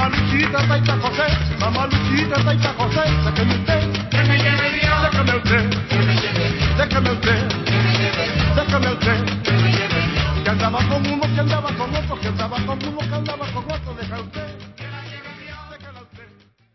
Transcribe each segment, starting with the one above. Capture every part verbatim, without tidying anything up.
Mamá Luchita, Taita José, Mamá Luchita, Taita José, déjeme usted, que me lleve Dios, déjeme usted, que me lleve, déjeme usted, que me lleve, déjeme usted, que me lleve Dios, que andaba con uno, que andaba con otro, que andaba con uno, que andaba con otro, deja usted, que la lleve Dios, déjeme usted.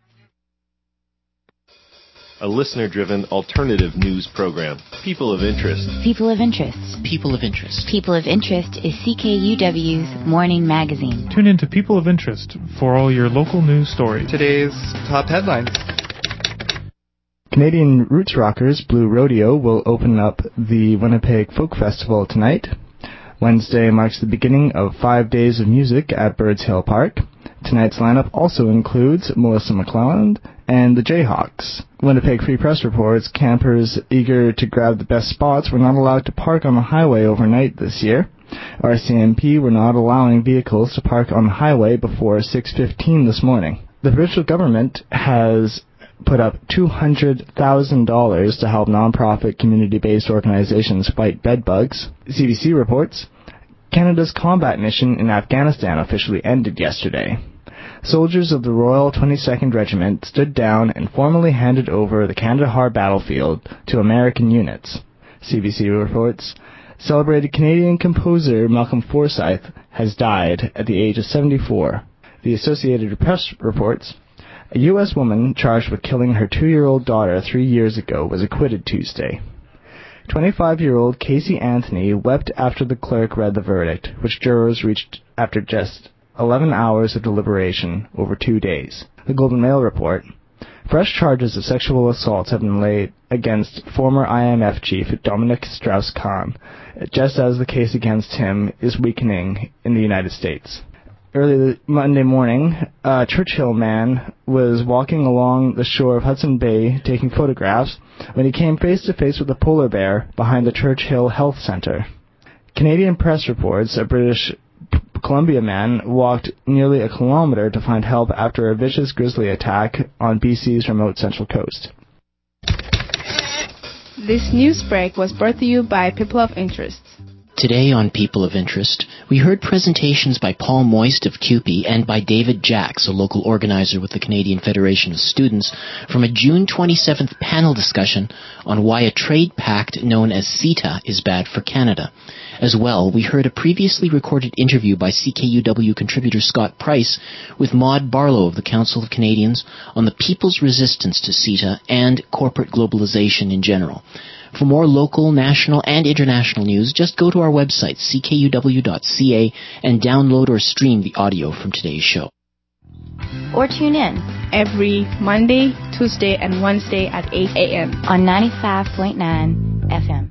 A listener-driven alternative news program. People of Interest. People of Interest. People of Interest. People of Interest is C K U W's morning magazine. Tune in to People of Interest for all your local news stories. Today's top headlines. Canadian roots rockers Blue Rodeo will open up the Winnipeg Folk Festival tonight. Wednesday marks the beginning of five days of music at Birds Hill Park. Tonight's lineup also includes Melissa McClelland and the Jayhawks. Winnipeg Free Press reports campers eager to grab the best spots were not allowed to park on the highway overnight this year. R C M P were not allowing vehicles to park on the highway before six fifteen this morning. The provincial government has put up two hundred thousand dollars to help non-profit community-based organizations fight bedbugs. C B C reports Canada's combat mission in Afghanistan officially ended yesterday. Soldiers of the Royal twenty-second Regiment stood down and formally handed over the Kandahar battlefield to American units. C B C reports celebrated Canadian composer Malcolm Forsyth has died at the age of seventy-four. The Associated Press reports a U S woman charged with killing her two-year-old daughter three years ago was acquitted Tuesday. twenty-five-year-old Casey Anthony wept after the clerk read the verdict, which jurors reached after just eleven hours of deliberation over two days. The Golden Mail report, fresh charges of sexual assaults have been laid against former I M F chief Dominic Strauss-Kahn, just as the case against him is weakening in the United States. Early Monday morning, a Churchill man was walking along the shore of Hudson Bay taking photographs when he came face to face with a polar bear behind the Churchill Health Centre. Canadian press reports a British Columbia man walked nearly a kilometre to find help after a vicious grizzly attack on B C's remote central coast. This news break was brought to you by People of Interest. Today on People of Interest, we heard presentations by Paul Moist of C U P E and by David Jacks, a local organizer with the Canadian Federation of Students, from a June twenty-seventh panel discussion on why a trade pact known as CETA is bad for Canada. As well, we heard a previously recorded interview by C K U W contributor Scott Price with Maude Barlow of the Council of Canadians on the people's resistance to CETA and corporate globalization in general. For more local, national, and international news, just go to our website, c k u w dot c a, and download or stream the audio from today's show. Or tune in every Monday, Tuesday, and Wednesday at eight a.m. on ninety-five point nine F M.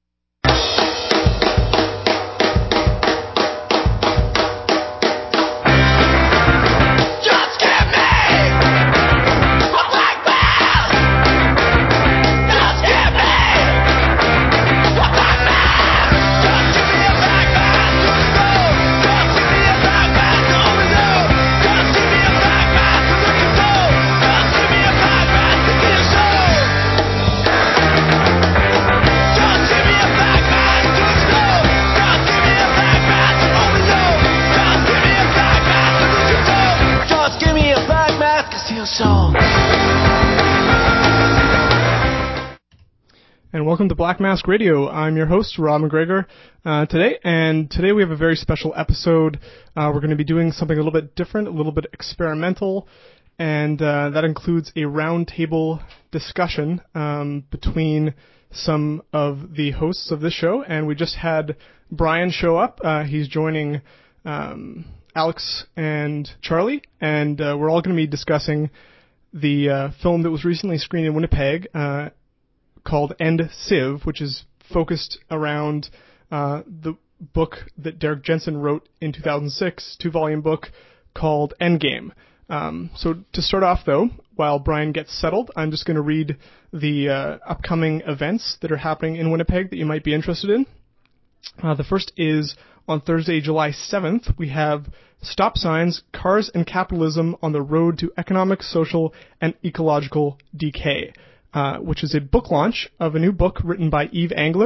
And welcome to Black Mask Radio. I'm your host, Rob McGregor, uh, today, and today we have a very special episode. Uh, we're going to be doing something a little bit different, a little bit experimental, and uh, that includes a roundtable discussion um, between some of the hosts of this show, and we just had Brian show up. Uh, he's joining um, Alex and Charlie, and uh, we're all going to be discussing the uh, film that was recently screened in Winnipeg, uh, called End Civ, which is focused around uh, the book that Derek Jensen wrote in two thousand six, two-volume book called Endgame. Um, so to start off, though, while Brian gets settled, I'm just going to read the uh, upcoming events that are happening in Winnipeg that you might be interested in. Uh, the first is on Thursday, July seventh, we have Stop Signs, Cars and Capitalism on the Road to Economic, Social, and Ecological Decay. Uh, which is a book launch of a new book written by Eve Angler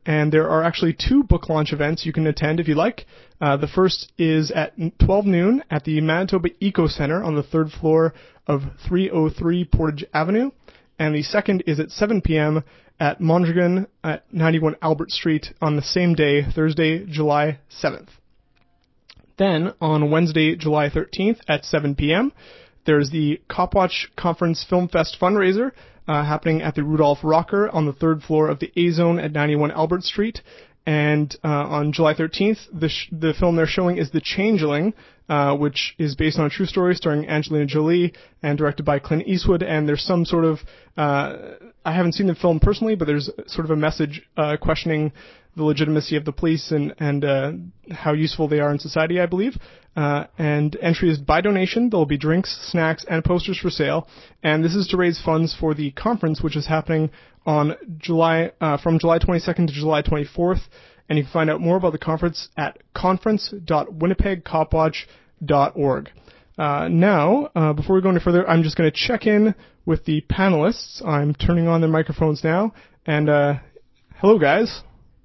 and there are actually two book launch events you can attend if you like. Uh, the first is at twelve noon at the Manitoba Eco Centre on the third floor of three oh three Portage Avenue, and the second is at seven p.m. at Mondragon at ninety-one Albert Street on the same day, Thursday, July seventh. Then, on Wednesday, July thirteenth at seven p.m., there's the Copwatch Conference Film Fest fundraiser uh, happening at the Rudolph Rocker on the third floor of the A-Zone at ninety-one Albert Street. And uh, on July thirteenth, the, sh- the film they're showing is The Changeling, uh, which is based on a true story starring Angelina Jolie and directed by Clint Eastwood. And there's some sort of, uh, I haven't seen the film personally, but there's sort of a message uh, questioning the legitimacy of the police and, and uh, how useful they are in society, I believe. Uh, and entry is by donation. There will be drinks, snacks, and posters for sale. And this is to raise funds for the conference, which is happening on July uh, from July twenty-second to July twenty-fourth. And you can find out more about the conference at conference dot winnipeg copwatch dot org. Uh, now, uh, before we go any further, I'm just going to check in with the panelists. I'm turning on their microphones now. And uh, hello, guys.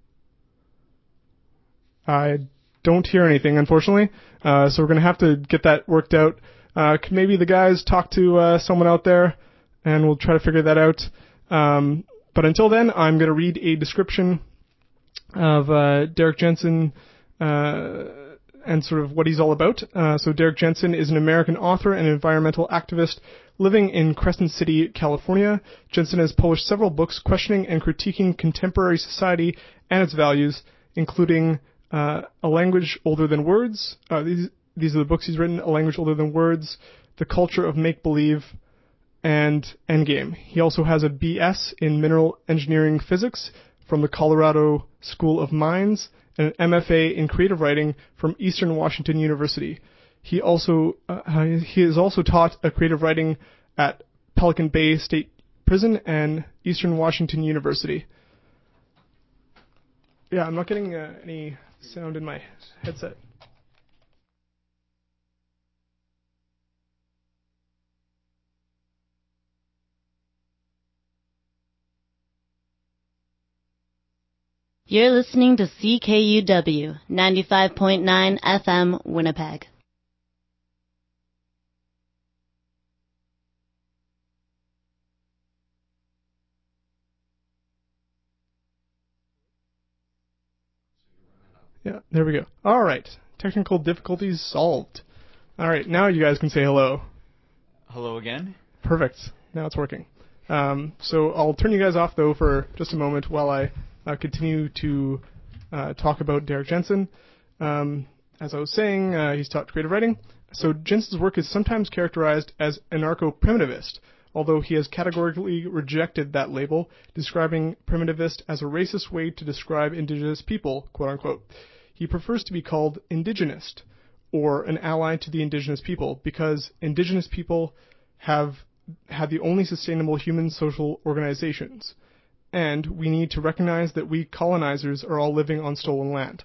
I don't hear anything, unfortunately, uh, so we're going to have to get that worked out. Uh, could maybe the guys talk to uh, someone out there, and we'll try to figure that out. Um, but until then, I'm going to read a description of uh, Derek Jensen uh, and sort of what he's all about. Uh, so Derek Jensen is an American author and environmental activist living in Crescent City, California. Jensen has published several books questioning and critiquing contemporary society and its values, including Uh, A Language Older Than Words. Uh, these these are the books he's written. A Language Older Than Words, The Culture of Make-Believe, and Endgame. He also has a B S in Mineral Engineering Physics from the Colorado School of Mines and an M F A in Creative Writing from Eastern Washington University. He also uh, he has also taught a creative writing at Pelican Bay State Prison and Eastern Washington University. Yeah, I'm not getting uh, any sound in my headset. You're listening to C K U W, ninety-five point nine F M, Winnipeg. Yeah, there we go. All right. Technical difficulties solved. All right, now you guys can say hello. Hello again. Perfect. Now it's working. Um, so I'll turn you guys off, though, for just a moment while I uh, continue to uh, talk about Derek Jensen. Um, as I was saying, uh, he's taught creative writing. So Jensen's work is sometimes characterized as anarcho-primitivist, although he has categorically rejected that label, describing primitivist as a racist way to describe indigenous people, quote-unquote. He prefers to be called indigenist, or an ally to the indigenous people, because indigenous people have had the only sustainable human social organizations, and we need to recognize that we colonizers are all living on stolen land.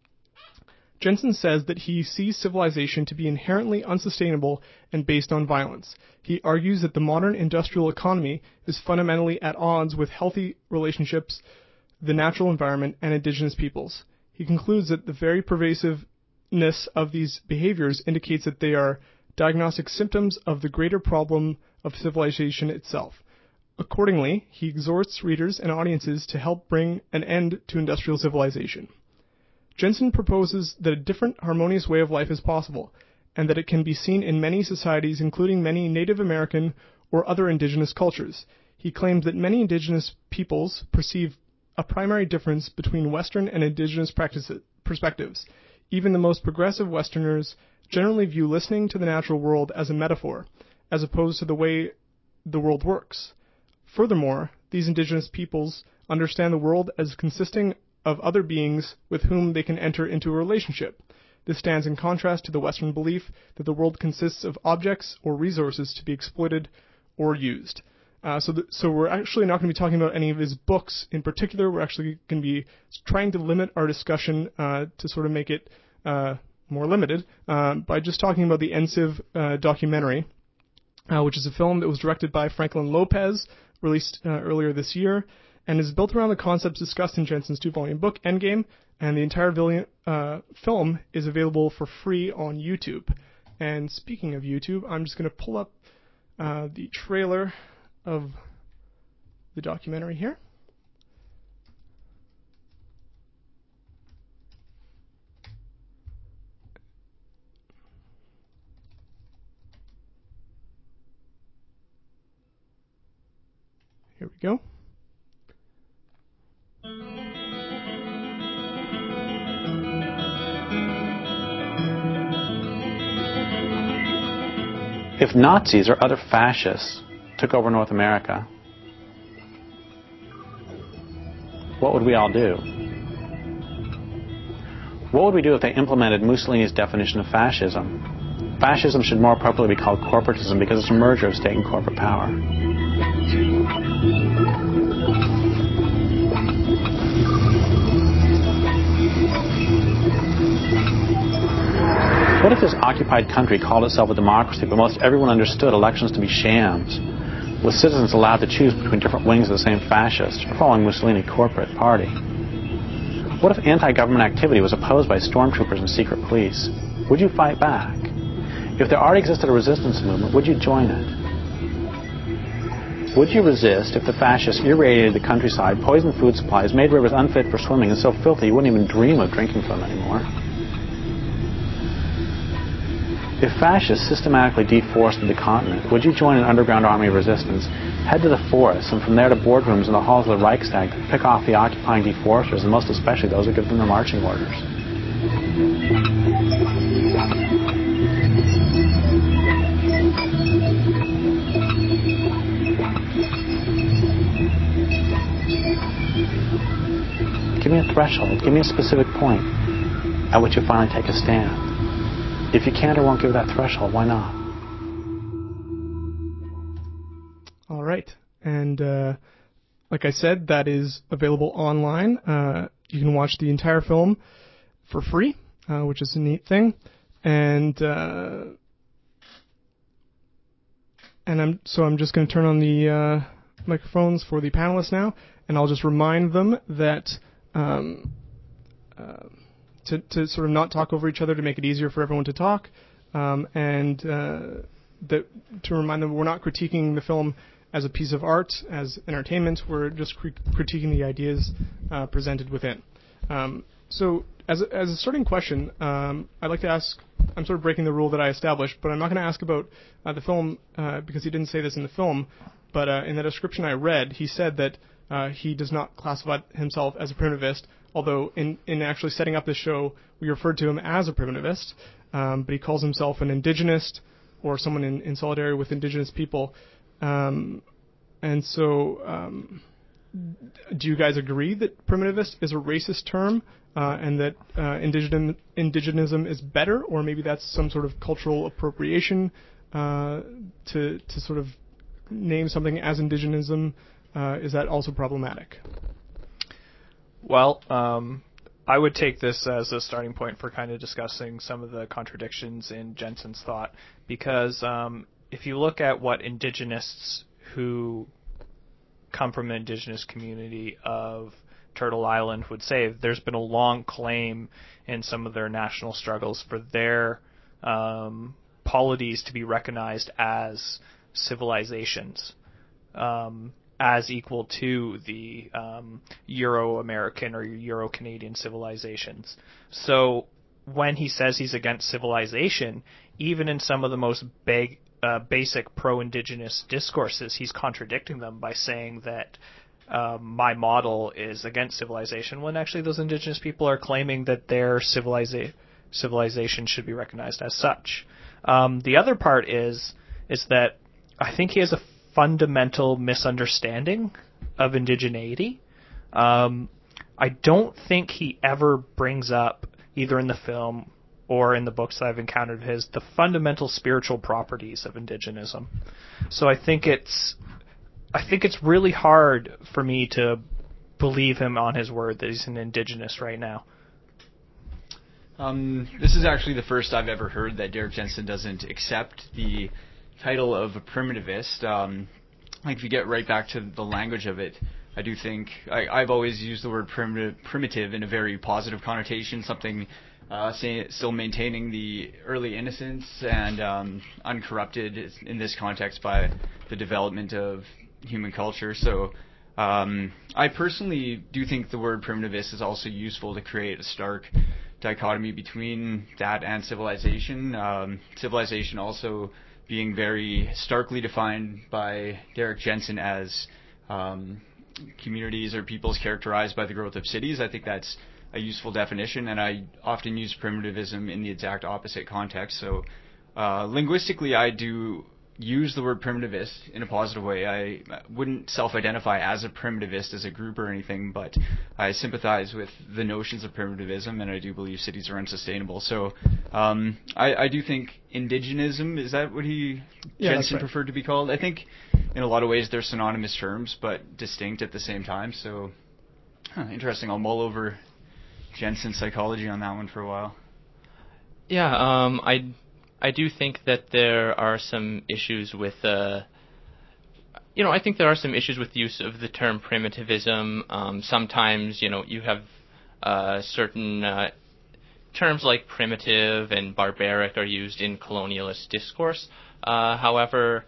Jensen says that he sees civilization to be inherently unsustainable and based on violence. He argues that the modern industrial economy is fundamentally at odds with healthy relationships, the natural environment, and indigenous peoples. He concludes that the very pervasiveness of these behaviors indicates that they are diagnostic symptoms of the greater problem of civilization itself. Accordingly, he exhorts readers and audiences to help bring an end to industrial civilization. Jensen proposes that a different, harmonious way of life is possible, and that it can be seen in many societies, including many Native American or other indigenous cultures. He claims that many indigenous peoples perceive a primary difference between Western and indigenous practices, perspectives. Even the most progressive Westerners generally view listening to the natural world as a metaphor, as opposed to the way the world works. Furthermore, these indigenous peoples understand the world as consisting of other beings with whom they can enter into a relationship. This stands in contrast to the Western belief that the world consists of objects or resources to be exploited or used. Uh, so, th- so we're actually not going to be talking about any of his books in particular. We're actually going to be trying to limit our discussion uh, to sort of make it uh, more limited uh, by just talking about the Enciv uh, documentary, uh, which is a film that was directed by Franklin Lopez, released uh, earlier this year. and is built around the concepts discussed in Jensen's two-volume book, Endgame, and the entire villian, uh, film is available for free on YouTube. And speaking of YouTube, I'm just going to pull up uh, the trailer of the documentary here. Here we go. If Nazis or other fascists took over North America, what would we all do? What would we do if they implemented Mussolini's definition of fascism? Fascism should more appropriately be called corporatism because it's a merger of state and corporate power. What if this occupied country called itself a democracy, but most everyone understood elections to be shams, with citizens allowed to choose between different wings of the same fascist, or following Mussolini corporate party? What if anti-government activity was opposed by stormtroopers and secret police? Would you fight back? If there already existed a resistance movement, would you join it? Would you resist if the fascists irradiated the countryside, poisoned food supplies, made rivers unfit for swimming, and so filthy you wouldn't even dream of drinking from them anymore? If fascists systematically deforested the continent, would you join an underground army of resistance, head to the forests, and from there to boardrooms in the halls of the Reichstag to pick off the occupying deforesters, and most especially those who give them their marching orders? Give me a threshold, give me a specific point at which you finally take a stand. If you can't or won't give that threshold, why not? All right. And uh, like I said, that is available online. Uh, you can watch the entire film for free, uh, which is a neat thing. And uh, and I'm so I'm just going to turn on the uh, microphones for the panelists now, and I'll just remind them that um, uh, to to sort of not talk over each other to make it easier for everyone to talk, um, and uh, that to remind them we're not critiquing the film as a piece of art, as entertainment. We're just crit- critiquing the ideas uh, presented within. Um, so, as a, as a starting question, um, I'd like to ask. I'm sort of breaking the rule that I established, but I'm not going to ask about uh, the film uh, because he didn't say this in the film. But uh, in the description I read, he said that uh, he does not classify himself as a primitivist. Although in, in actually setting up this show, we referred to him as a primitivist. Um, but he calls himself an indigenist or someone in, in solidarity with indigenous people. Um, and so, um, do you guys agree that primitivist is a racist term uh, and that uh, indigen- indigenism is better, or maybe that's some sort of cultural appropriation uh, to to sort of name something as indigenism? Uh, is that also problematic? Well, um, I would take this as a starting point for kind of discussing some of the contradictions in Jensen's thought, because um, if you look at what indigenists who come from an indigenous community of Turtle Island would say, there's been a long claim in some of their national struggles for their um, polities to be recognized as civilizations, um, as equal to the um, Euro-American or Euro-Canadian civilizations. So when he says he's against civilization, even in some of the most big Uh, basic pro-indigenous discourses, he's contradicting them by saying that um, my model is against civilization, when actually those indigenous people are claiming that their civiliza- civilization should be recognized as such. Um, the other part is is that I think he has a fundamental misunderstanding of indigeneity. Um, I don't think he ever brings up, either in the film or in the books that I've encountered of his, the fundamental spiritual properties of indigenism. So I think it's I think it's really hard for me to believe him on his word that he's an indigenous right now. Um, this is actually the first I've ever heard that Derek Jensen doesn't accept the title of a primitivist. Um, like if you get right back to the language of it, I do think I, I've always used the word primitive, primitive in a very positive connotation, something uh, say, still maintaining the early innocence and um, uncorrupted in this context by the development of human culture. So um, I personally do think the word primitivist is also useful to create a stark dichotomy between that and civilization. Um, civilization also being very starkly defined by Derek Jensen as um, communities or peoples characterized by the growth of cities. I think that's a useful definition, and I often use primitivism in the exact opposite context. So uh, linguistically, I do use the word primitivist in a positive way. I wouldn't self-identify as a primitivist as a group or anything, but I sympathize with the notions of primitivism, and I do believe cities are unsustainable. So um, I, I do think indigenism, is that what he yeah, Jensen right. preferred to be called? I think in a lot of ways they're synonymous terms, but distinct at the same time. So huh, interesting. I'll mull over Jensen's psychology on that one for a while. Yeah, um, I I do think that there are some issues with, uh, you know, I think there are some issues with the use of the term primitivism. Um, sometimes, you know, you have uh, certain uh, terms like primitive and barbaric are used in colonialist discourse. Uh, however,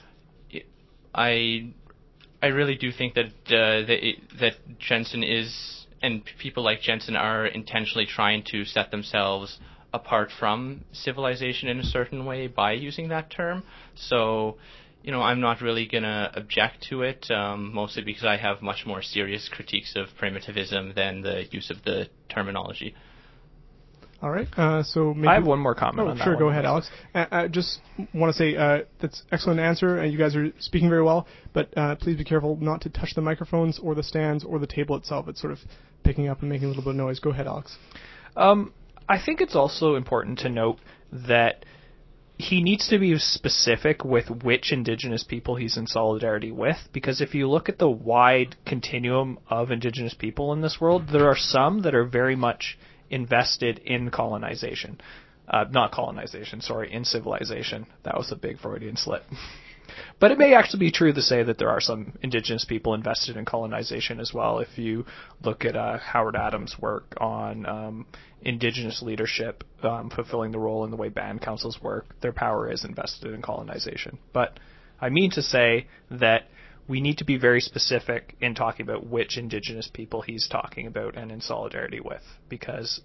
I I really do think that uh, that, that Jensen is, and people like Jensen are intentionally trying to set themselves apart from civilization in a certain way by using that term. So, you know, I'm not really going to object to it, um, mostly because I have much more serious critiques of primitivism than the use of the terminology. All right. Uh, so maybe I have one more comment oh, on that. Sure, one. go ahead, Alex. I, I just want to say uh, that's excellent answer, and you guys are speaking very well. But uh, please be careful not to touch the microphones or the stands or the table itself. It's sort of picking up and making a little bit of noise. Go ahead, Alex. Um, I think it's also important to note that he needs to be specific with which Indigenous people he's in solidarity with, because if you look at the wide continuum of Indigenous people in this world, there are some that are very much invested in colonization. Uh, not colonization, sorry, in civilization. That was a big Freudian slip. But it may actually be true to say that there are some Indigenous people invested in colonization as well. If you look at uh, Howard Adams' work on um, Indigenous leadership, um, fulfilling the role in the way band councils work, their power is invested in colonization. But I mean to say that we need to be very specific in talking about which Indigenous people he's talking about and in solidarity with, because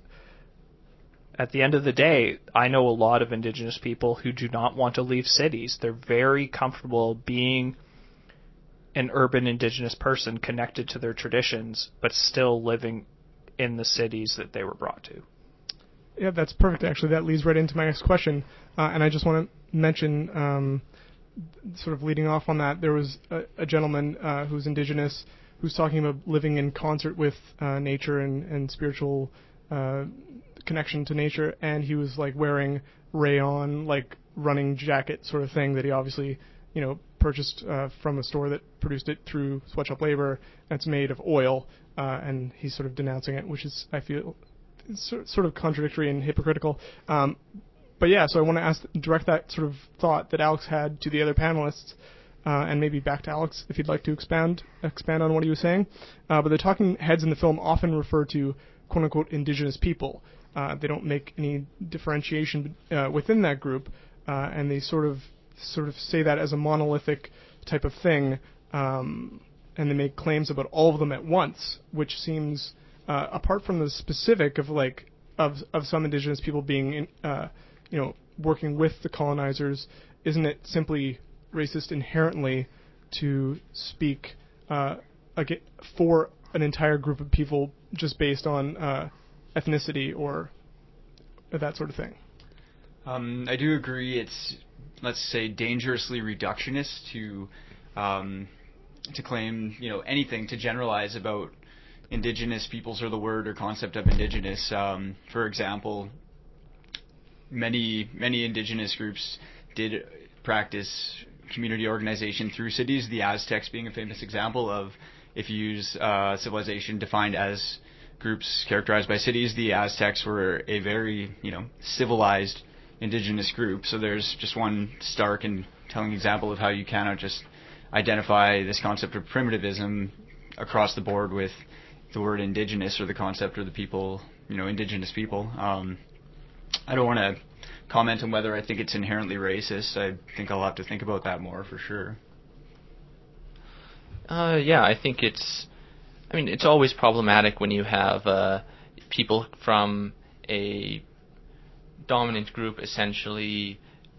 at the end of the day, I know a lot of Indigenous people who do not want to leave cities. They're very comfortable being an urban Indigenous person connected to their traditions, but still living in the cities that they were brought to. Yeah, that's perfect. Actually, that leads right into my next question. Uh, and I just want to mention, um, sort of leading off on that, there was a, a gentleman uh, who's Indigenous who's talking about living in concert with uh, nature and, and spiritual uh connection to nature, and he was like wearing rayon, like running jacket sort of thing that he obviously, you know, purchased uh, from a store that produced it through sweatshop labor. And it's made of oil, uh, and he's sort of denouncing it, which is, I feel, sort of contradictory and hypocritical. Um, but yeah, so I want to ask, direct that sort of thought that Alex had to the other panelists, uh, and maybe back to Alex if you'd like to expand expand on what he was saying. Uh, but the talking heads in the film often refer to quote unquote Indigenous people. Uh, they don't make any differentiation uh, within that group, uh, and they sort of sort of say that as a monolithic type of thing, um, and they make claims about all of them at once, which seems, uh, apart from the specific of like of of some Indigenous people being, in, uh, you know, working with the colonizers, isn't it simply racist inherently to speak uh, again, for an entire group of people just based on uh, ethnicity or that sort of thing? Um, I do agree. It's, let's say, dangerously reductionist to um, to claim, you know, anything, to generalize about Indigenous peoples or the word or concept of Indigenous. Um, for example, many many Indigenous groups did practice community organization through cities. The Aztecs being a famous example of, if you use uh, civilization defined as groups characterized by cities, the Aztecs were a very, you know, civilized Indigenous group. So there's just one stark and telling example of how you cannot just identify this concept of primitivism across the board with the word indigenous or the concept or the people, you know, indigenous people. Um, I don't want to comment on whether I think it's inherently racist. I think I'll have to think about that more for sure. Uh, yeah, I think it's, I mean, it's always problematic when you have uh, people from a dominant group essentially,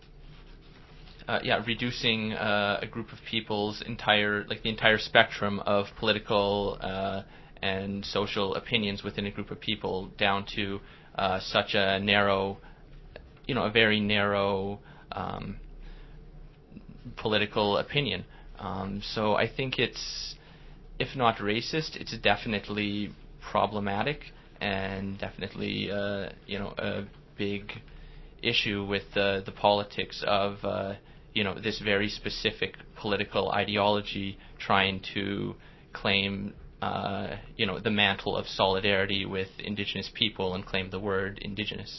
uh, yeah, reducing uh, a group of people's entire, like the entire spectrum of political uh, and social opinions within a group of people down to uh, such a narrow, you know, a very narrow um, political opinion. Um, so I think it's, if not racist, it's definitely problematic and definitely, uh, you know, a big issue with uh, the politics of, uh, you know, this very specific political ideology trying to claim, uh, you know, the mantle of solidarity with Indigenous people and claim the word indigenous.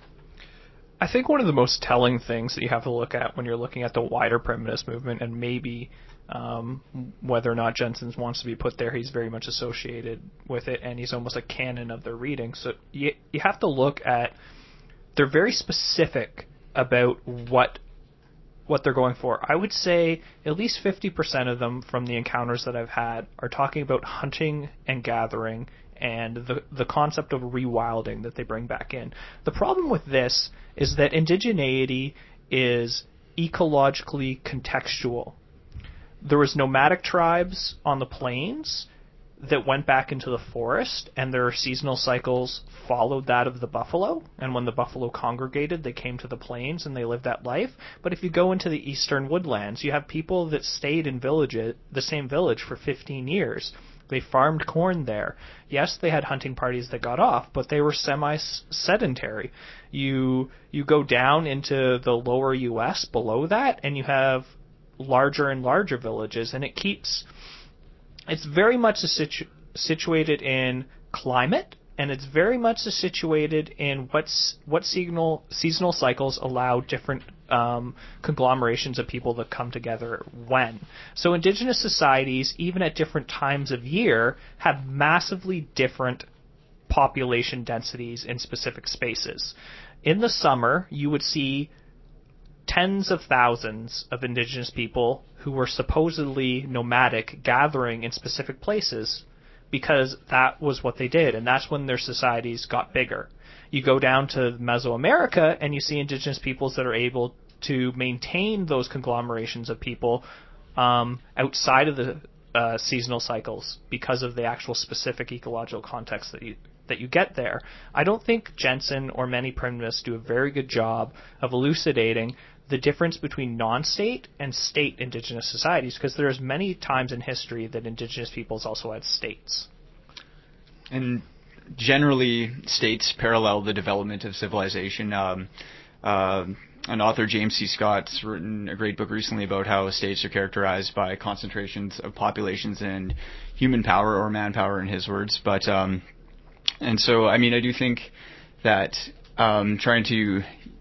I think one of the most telling things that you have to look at when you're looking at the wider primitivist movement, and maybe um, whether or not Jensen wants to be put there, he's very much associated with it, and he's almost a canon of their reading. So you, you have to look at, they're very specific about what what they're going for. I would say at least fifty percent of them from the encounters that I've had are talking about hunting and gathering and the the concept of rewilding that they bring back in. The problem with this is that indigeneity is ecologically contextual. There was nomadic tribes on the plains that went back into the forest, and their seasonal cycles followed that of the buffalo, and when the buffalo congregated, they came to the plains and they lived that life. But if you go into the eastern woodlands, you have people that stayed in village, the same village for fifteen years. They farmed corn there. Yes, they had hunting parties that got off, but they were semi-sedentary. You you go down into the lower U S below that, and you have larger and larger villages, and it keeps... It's very much a situ- situated in climate, and it's very much situated in what's what seasonal seasonal cycles allow different um, conglomerations of people to come together when. So indigenous societies, even at different times of year, have massively different population densities in specific spaces. In the summer, you would see tens of thousands of indigenous people who were supposedly nomadic gathering in specific places because that was what they did, and that's when their societies got bigger. You go down to Mesoamerica and you see indigenous peoples that are able to maintain those conglomerations of people um, outside of the uh, seasonal cycles because of the actual specific ecological context that you that you get there. I don't think Jensen or many primitivists do a very good job of elucidating the difference between non-state and state indigenous societies, because there's many times in history that indigenous peoples also had states. And generally, states parallel the development of civilization. Um, uh, an author, James C. Scott's written a great book recently about how states are characterized by concentrations of populations and human power, or manpower in his words. But um, and so, I mean, I do think that um, trying to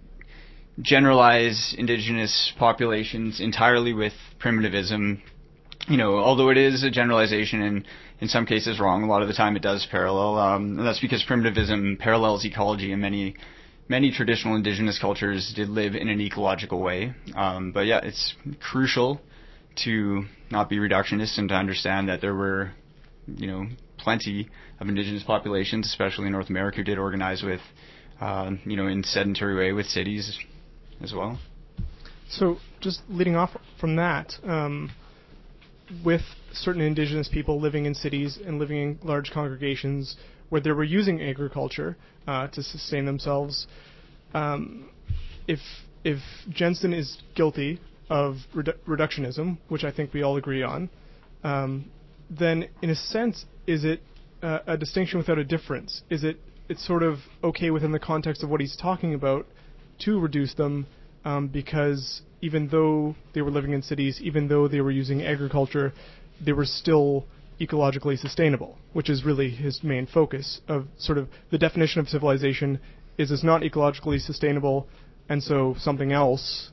generalize indigenous populations entirely with primitivism, you know, although it is a generalization and in some cases wrong, a lot of the time it does parallel, um, and that's because primitivism parallels ecology, and many many traditional indigenous cultures did live in an ecological way. Um, but yeah, it's crucial to not be reductionist and to understand that there were, you know, plenty of indigenous populations, especially in North America, who did organize with, uh, you know, in sedentary way with cities as well. So just leading off from that, um, with certain indigenous people living in cities and living in large congregations where they were using agriculture uh, to sustain themselves, um, if if Jensen is guilty of redu- reductionism, which I think we all agree on, um, then in a sense, is it uh, a distinction without a difference? Is it it's sort of okay within the context of what he's talking about to reduce them, um, because even though they were living in cities, even though they were using agriculture, they were still ecologically sustainable, which is really his main focus of sort of the definition of civilization is it's not ecologically sustainable, and so something else,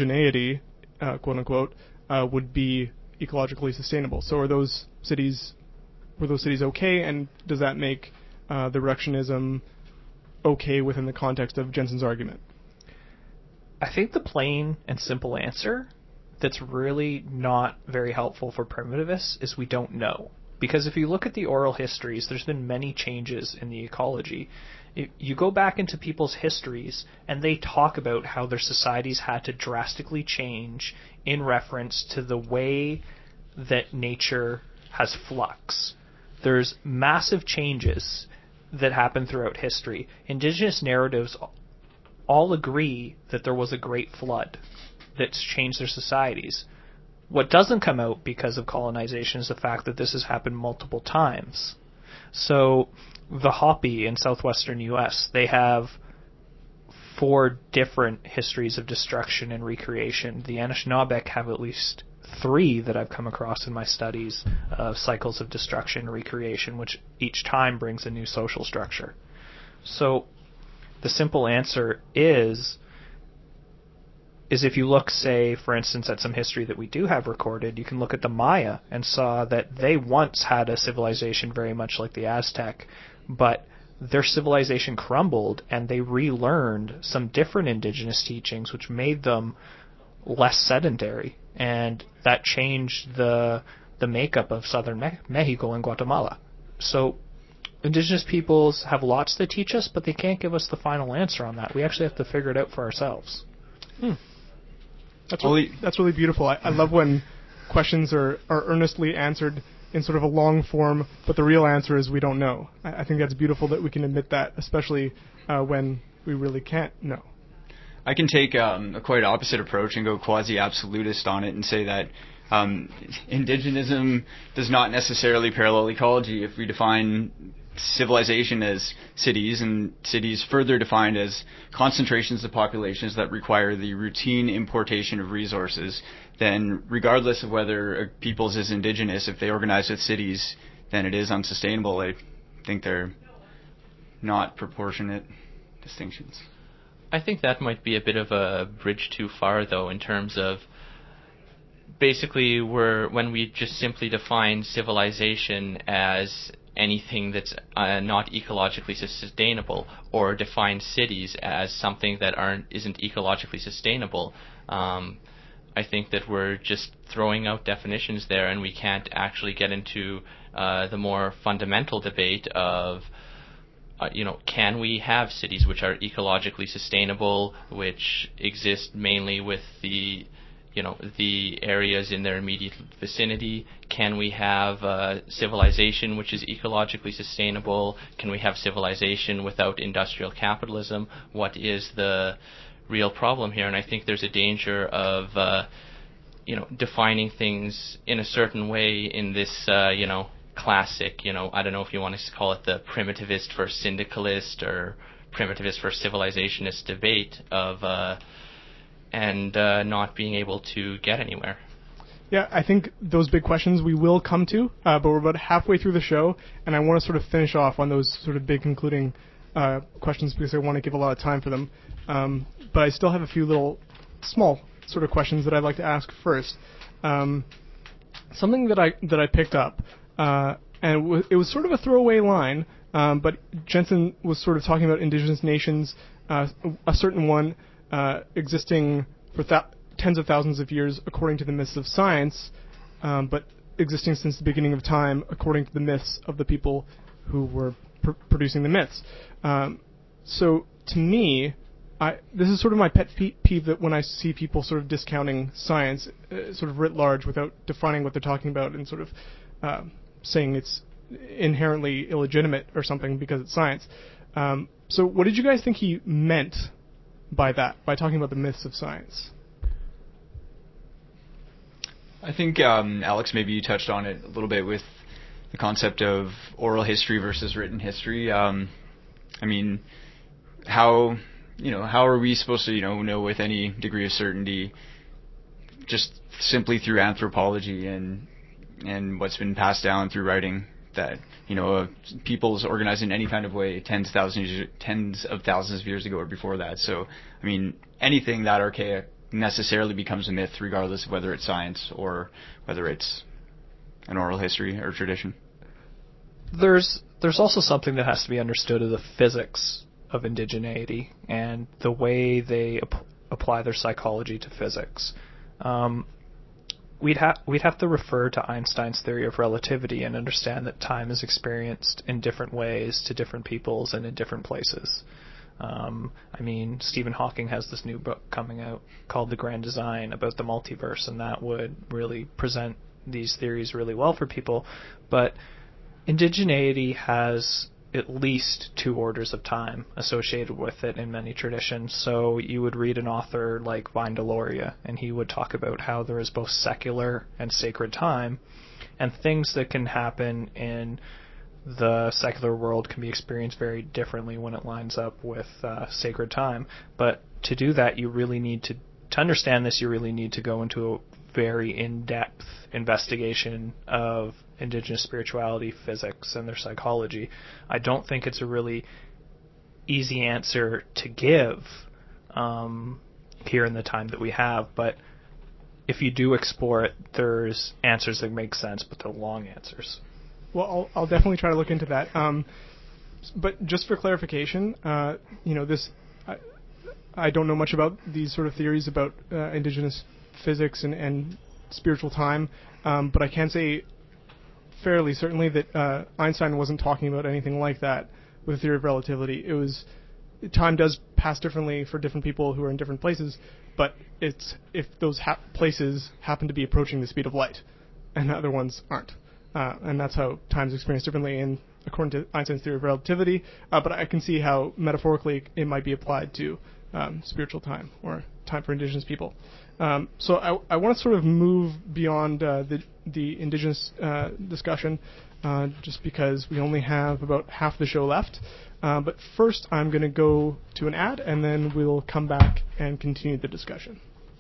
indigeneity, uh, quote unquote, uh, would be ecologically sustainable. So are those cities were those cities okay, and does that make uh, the reductionism okay within the context of Jensen's argument? I think the plain and simple answer that's really not very helpful for primitivists is we don't know. Because if you look at the oral histories, there's been many changes in the ecology. If you go back into people's histories, and they talk about how their societies had to drastically change in reference to the way that nature has flux. There's massive changes that happen throughout history. Indigenous narratives all agree that there was a great flood that's changed their societies. What doesn't come out because of colonization is the fact that this has happened multiple times. So the Hopi in southwestern U S, they have four different histories of destruction and recreation. The Anishinaabeg have at least three that I've come across in my studies of cycles of destruction and recreation, which each time brings a new social structure. So the simple answer is is if you look, say, for instance, at some history that we do have recorded, you can look at the Maya and saw that they once had a civilization very much like the Aztec, but their civilization crumbled and they relearned some different indigenous teachings which made them less sedentary, and that changed the the makeup of southern Me- Mexico and Guatemala. So indigenous peoples have lots to teach us, but they can't give us the final answer on that. We actually have to figure it out for ourselves. Hmm. That's really, that's really beautiful. I, I love when questions are, are earnestly answered in sort of a long form, but the real answer is we don't know. I, I think that's beautiful that we can admit that, especially uh, when we really can't know. I can take um, a quite opposite approach and go quasi-absolutist on it and say that um, indigenism does not necessarily parallel ecology. If we define civilization as cities, and cities further defined as concentrations of populations that require the routine importation of resources, then regardless of whether a people's is indigenous, if they organize with cities, then it is unsustainable. I think they're not proportionate distinctions. I think that might be a bit of a bridge too far, though, in terms of basically we're, when we just simply define civilization as anything that's uh, not ecologically sustainable, or define cities as something that aren't isn't ecologically sustainable, um, I think that we're just throwing out definitions there, and we can't actually get into uh, the more fundamental debate of uh, you know, can we have cities which are ecologically sustainable, which exist mainly with the you know, the areas in their immediate vicinity? Can we have uh, civilization which is ecologically sustainable? Can we have civilization without industrial capitalism? What is the real problem here? And I think there's a danger of, uh, you know, defining things in a certain way in this, uh, you know, classic, you know, I don't know if you want to call it the primitivist versus syndicalist or primitivist versus civilizationist debate of, uh, and uh, not being able to get anywhere. Yeah, I think those big questions we will come to, uh, but we're about halfway through the show, and I want to sort of finish off on those sort of big concluding uh, questions because I want to give a lot of time for them. Um, but I still have a few little small sort of questions that I'd like to ask first. Um, something that I that I picked up, uh, and it was, it was sort of a throwaway line, um, but Jensen was sort of talking about indigenous nations, uh, a certain one uh, existing for th- tens of thousands of years according to the myths of science, um, but existing since the beginning of time according to the myths of the people who were pr- producing the myths. Um, so to me, I, this is sort of my pet peeve that when I see people sort of discounting science, uh, sort of writ large, without defining what they're talking about and sort of uh, saying it's inherently illegitimate or something because it's science. Um, so what did you guys think he meant by that, by talking about the myths of science? I think, um, Alex, maybe you touched on it a little bit with the concept of oral history versus written history. Um, I mean, how, you know, how are we supposed to, you know, know with any degree of certainty just simply through anthropology and and what's been passed down through writing that, you know, uh, people's organized in any kind of way tens of thousands, tens of thousands of years ago or before that. So, I mean, anything that archaic necessarily becomes a myth regardless of whether it's science or whether it's an oral history or tradition. there's there's also something that has to be understood of the physics of indigeneity and the way they ap- apply their psychology to physics. Um, we'd have we'd have to refer to Einstein's theory of relativity and understand that time is experienced in different ways to different peoples and in different places. Um, I mean, Stephen Hawking has this new book coming out called The Grand Design about the multiverse, and that would really present these theories really well for people. But indigeneity has at least two orders of time associated with it in many traditions. So you would read an author like Vine Deloria, and he would talk about how there is both secular and sacred time, and things that can happen in the secular world can be experienced very differently when it lines up with uh, sacred time. But to do that, you really need to, to understand this, you really need to go into a very in-depth investigation of indigenous spirituality, physics, and their psychology. I don't think it's a really easy answer to give um, here in the time that we have, but if you do explore it, there's answers that make sense, but they're long answers. Well, I'll, I'll definitely try to look into that. Um, but just for clarification, uh, you know, this I, I don't know much about these sort of theories about uh, indigenous physics and, and spiritual time, um, but I can say fairly certainly that uh, Einstein wasn't talking about anything like that with the theory of relativity. It was time does pass differently for different people who are in different places, but it's if those ha- places happen to be approaching the speed of light, and other ones aren't. Uh, and that's how time is experienced differently in, according to Einstein's theory of relativity. Uh, but I can see how, metaphorically, it might be applied to um, spiritual time, or time for indigenous people. Um, so I, I want to sort of move beyond uh, the, the indigenous uh, discussion, uh, just because we only have about half the show left. Uh, but first, I'm going to go to an ad, and then we'll come back and continue the discussion.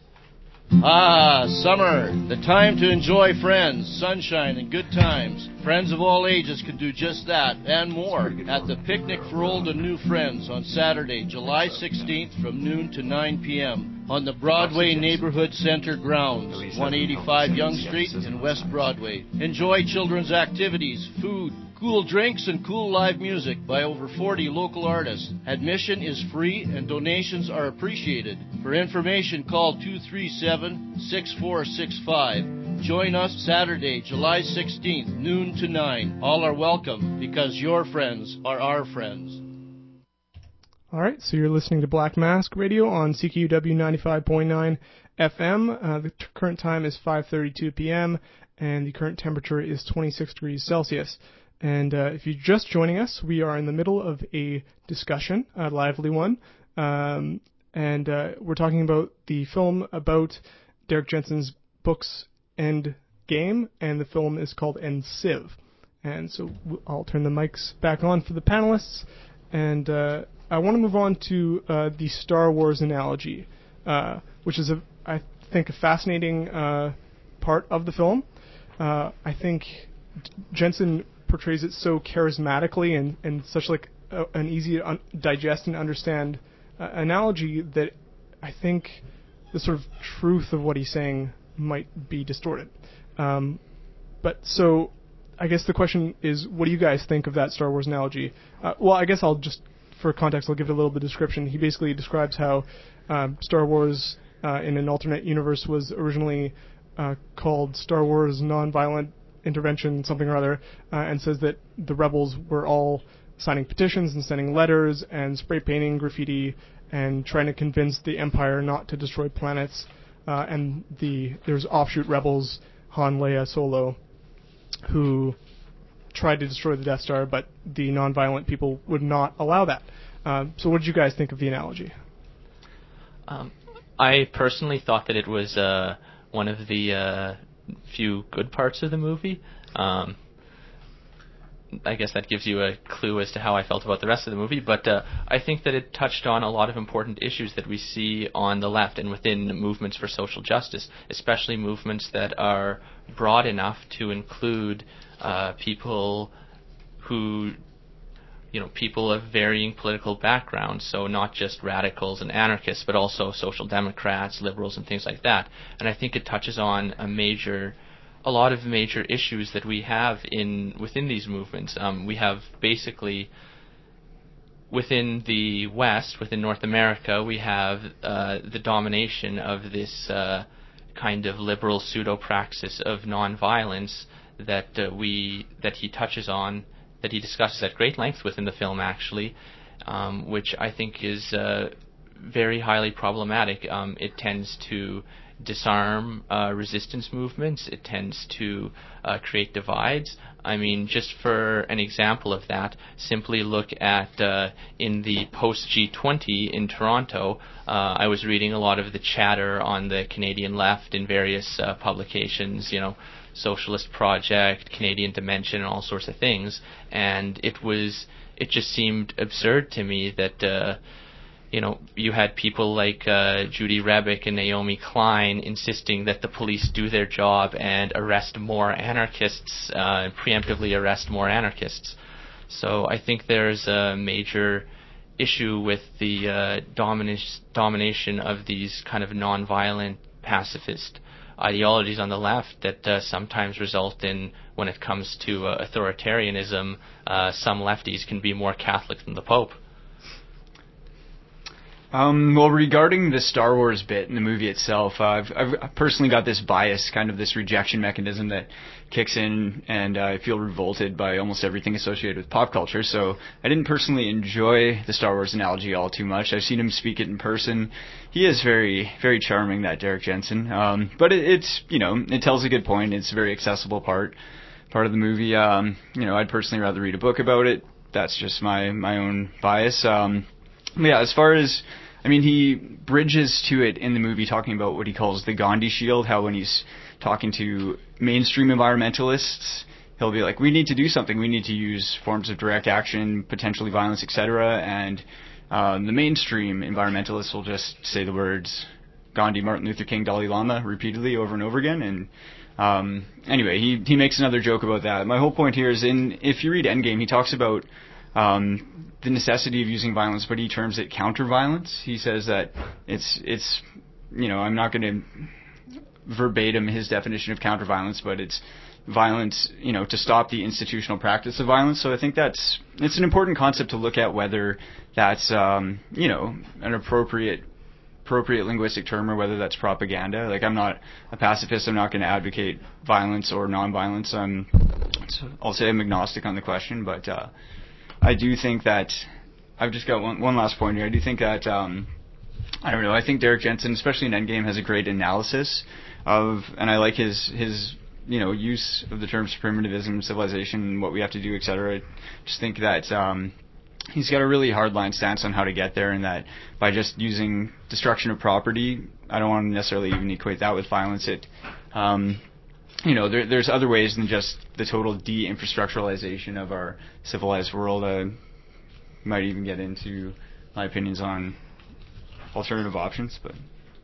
Ah, summer, the time to enjoy friends, sunshine, and good times. Friends of all ages can do just that and more at the Picnic for Old and New Friends on Saturday, July sixteenth from noon to nine p.m. on the Broadway Neighborhood Center grounds, one eighty-five Yonge Street in West Broadway. Enjoy children's activities, food, cool drinks, and cool live music by over forty local artists. Admission is free and donations are appreciated. For information, call two three seven, six four six five. Join us Saturday, July sixteenth, noon to nine. All are welcome because your friends are our friends. All right, so you're listening to Black Mask Radio on C K U W ninety-five point nine F M. Uh, the t- current time is five thirty-two p.m., and the current temperature is twenty-six degrees Celsius. And uh, if you're just joining us, we are in the middle of a discussion, a lively one, um, and uh, we're talking about the film about Derrick Jensen's books End Game, and the film is called End Civ. And so I'll turn the mics back on for the panelists, and uh, I want to move on to uh, the Star Wars analogy, uh, which is, a, I think, a fascinating uh, part of the film. Uh, I think Jensen portrays it so charismatically and, and such like a, an easy to un- digest and understand uh, analogy that I think the sort of truth of what he's saying might be distorted. Um, but so I guess the question is, what do you guys think of that Star Wars analogy? Uh, well, I guess I'll just, for context, I'll give it a little bit of description. He basically describes how um, Star Wars uh, in an alternate universe was originally uh, called Star Wars Nonviolent Intervention, something or other, uh, and says that the rebels were all signing petitions and sending letters and spray painting graffiti and trying to convince the Empire not to destroy planets. Uh, and the there's offshoot rebels, Han, Leia, Solo, who tried to destroy the Death Star, but the nonviolent people would not allow that. Uh, so what did you guys think of the analogy? Um, I personally thought that it was uh, one of the uh, few good parts of the movie. Um, I guess that gives you a clue as to how I felt about the rest of the movie, but uh, I think that it touched on a lot of important issues that we see on the left and within movements for social justice, especially movements that are broad enough to include uh, people who, you know, people of varying political backgrounds, so not just radicals and anarchists, but also social democrats, liberals, and things like that. And I think it touches on a major a lot of major issues that we have in within these movements. Um, we have basically within the West, within North America, we have uh, the domination of this uh, kind of liberal pseudo-praxis of nonviolence that uh, we that he touches on, that he discusses at great length within the film, actually, um, which I think is uh, very highly problematic. Um, it tends to disarm uh, resistance movements. It tends to uh, create divides. I mean, just for an example of that, simply look at uh, in the post G twenty in Toronto, uh, I was reading a lot of the chatter on the Canadian left in various uh, publications, you know, Socialist Project, Canadian Dimension, and all sorts of things, and it was, it just seemed absurd to me that uh, you know, you had people like uh, Judy Rebick and Naomi Klein insisting that the police do their job and arrest more anarchists, uh, preemptively arrest more anarchists. So I think there's a major issue with the uh, domina- domination of these kind of nonviolent pacifist ideologies on the left that uh, sometimes result in, when it comes to uh, authoritarianism, uh, some lefties can be more Catholic than the Pope. Um, well, regarding the Star Wars bit in the movie itself, uh, I've, I've personally got this bias, kind of this rejection mechanism that kicks in, and uh, I feel revolted by almost everything associated with pop culture. So I didn't personally enjoy the Star Wars analogy all too much. I've seen him speak it in person. He is very, very charming, that Derek Jensen. Um, but it, it's, you know, it tells a good point. It's a very accessible part, part of the movie. Um, you know, I'd personally rather read a book about it. That's just my, my own bias. Um, but yeah, as far as, I mean, he bridges to it in the movie talking about what he calls the Gandhi shield, how when he's talking to mainstream environmentalists, he'll be like, we need to do something. We need to use forms of direct action, potentially violence, et cetera. And um, the mainstream environmentalists will just say the words Gandhi, Martin Luther King, Dalai Lama repeatedly over and over again. And um, anyway, he, he makes another joke about that. My whole point here is, in if you read Endgame, he talks about Um, the necessity of using violence, but he terms it counter-violence. He says that it's, it's, you know, I'm not going to verbatim his definition of counter-violence, but it's violence, you know, to stop the institutional practice of violence. So I think that's, it's an important concept to look at, whether that's, um, you know, an appropriate, appropriate linguistic term, or whether that's propaganda. Like, I'm not a pacifist. I'm not going to advocate violence or non-violence. I'm, I'll say I'm agnostic on the question, but, uh, I do think that, I've just got one, one last point here. I do think that, um, I don't know, I think Derek Jensen, especially in Endgame, has a great analysis of, and I like his, his, you know, use of the terms primitivism, civilization, what we have to do, et cetera. I just think that, um, he's got a really hardline stance on how to get there, and that by just using destruction of property, I don't want to necessarily even equate that with violence. It, um, you know, there, there's other ways than just the total de-infrastructuralization of our civilized world. I might even get into my opinions on alternative options, but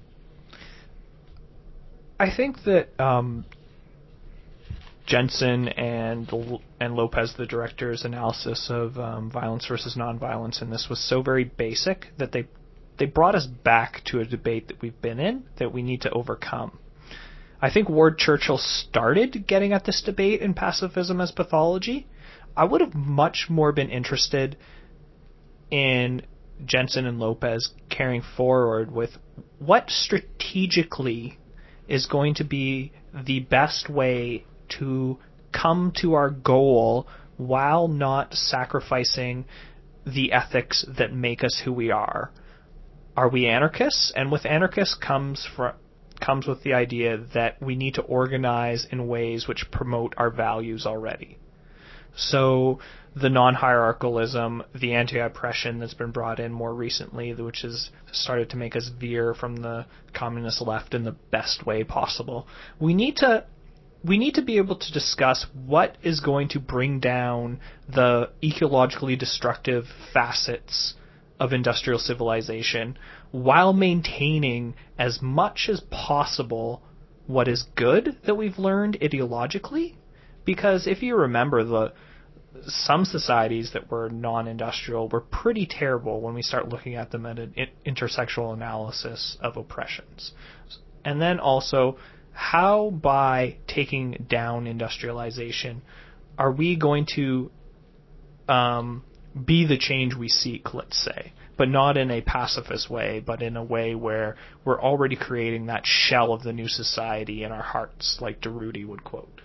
I think that um, Jensen and and Lopez, the director's analysis of um, violence versus nonviolence in this was so very basic that they they brought us back to a debate that we've been in that we need to overcome. I think Ward Churchill started getting at this debate in Pacifism as Pathology. I would have much more been interested in Jensen and Lopez carrying forward with what strategically is going to be the best way to come to our goal while not sacrificing the ethics that make us who we are. Are we anarchists? And with anarchists comes from comes with the idea that we need to organize in ways which promote our values already. So the non-hierarchalism, the anti-oppression that's been brought in more recently, which has started to make us veer from the communist left in the best way possible. We need to we need to be able to discuss what is going to bring down the ecologically destructive facets of industrial civilization while maintaining as much as possible what is good that we've learned ideologically. Because if you remember, the some societies that were non-industrial were pretty terrible when we start looking at them at an intersectional analysis of oppressions. And then also how by taking down industrialization are we going to um, be the change we seek, let's say, but not in a pacifist way, but in a way where we're already creating that shell of the new society in our hearts, like Derudi would quote.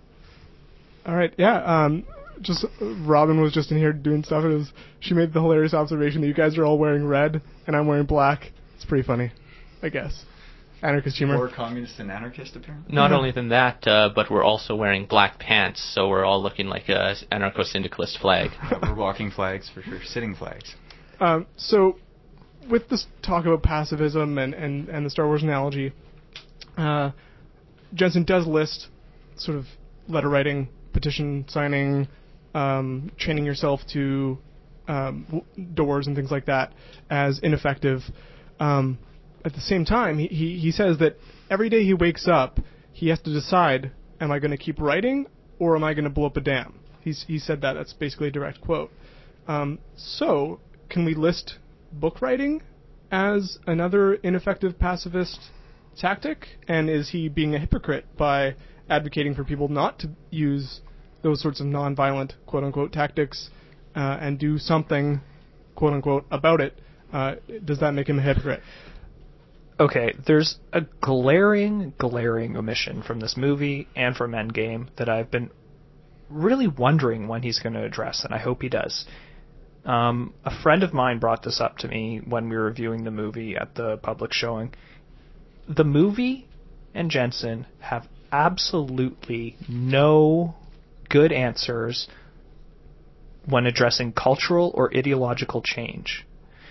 All right, yeah. Um, just Robin was just in here doing stuff. It was she made the hilarious observation that you guys are all wearing red and I'm wearing black. It's pretty funny, I guess. Anarchist humor. More communist than anarchist, apparently. Not only than that, uh, but we're also wearing black pants, so we're all looking like a anarcho-syndicalist flag. We're walking flags for sure, sitting flags. Um, so, with this talk about pacifism and, and, and the Star Wars analogy, uh, Jensen does list sort of letter writing, petition signing, um, training yourself to um, w- doors and things like that as ineffective. Um, at the same time, he, he, he says that every day he wakes up, he has to decide, am I going to keep writing or am I going to blow up a dam? He's, he said that. That's basically a direct quote. Um, so, can we list book writing as another ineffective pacifist tactic? And is he being a hypocrite by advocating for people not to use those sorts of nonviolent, quote-unquote, tactics uh, and do something, quote-unquote, about it? Uh, does that make him a hypocrite? Okay, there's a glaring, glaring omission from this movie and from Endgame that I've been really wondering when he's going to address, and I hope he does. Um, a friend of mine brought this up to me when we were reviewing the movie at the public showing. The movie and Jensen have absolutely no good answers when addressing cultural or ideological change.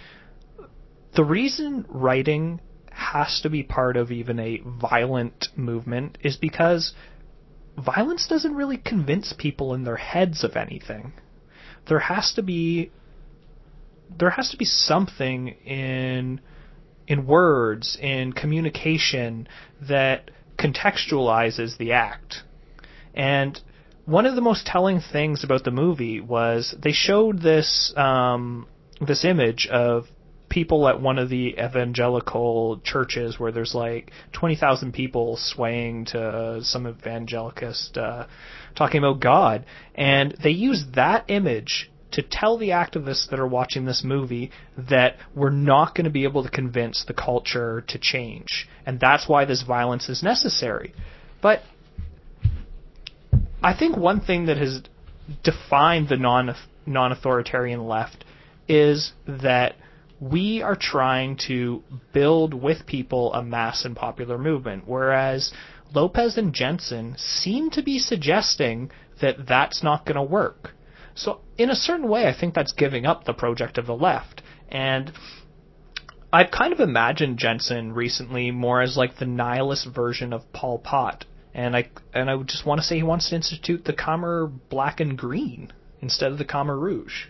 The reason writing has to be part of even a violent movement is because violence doesn't really convince people in their heads of anything. There has to be there has to be something in in words, in communication that contextualizes the act. And one of the most telling things about the movie was they showed this um, this image of people at one of the evangelical churches where there's like twenty thousand people swaying to some evangelicist uh, talking about God. And they used that image to tell the activists that are watching this movie that we're not going to be able to convince the culture to change. And that's why this violence is necessary. But I think one thing that has defined the non non-authoritarian left is that we are trying to build with people a mass and popular movement, whereas Lopez and Jensen seem to be suggesting that that's not going to work. So in a certain way, I think that's giving up the project of the left. And I've kind of imagined Jensen recently more as like the nihilist version of Pol Pot. And I and I would just want to say he wants to institute the Khmer Black and Green instead of the Khmer Rouge.